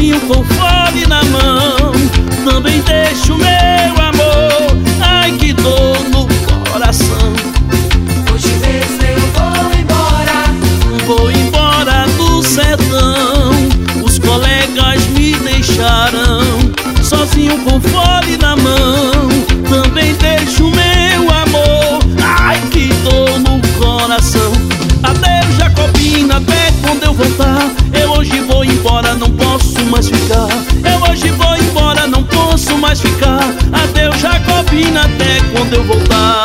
sozinho com fole na mão. Também deixo meu amor, ai que dor no coração. Hoje mesmo eu vou embora do sertão. Os colegas me deixarão sozinho com fole na mão. Também deixo meu amor, ai que dor no coração. Adeus Jacobina, até quando eu voltar. Eu hoje vou embora, não posso mais ficar. Eu hoje vou embora, não posso mais ficar. Adeus Jacobina, até quando eu voltar.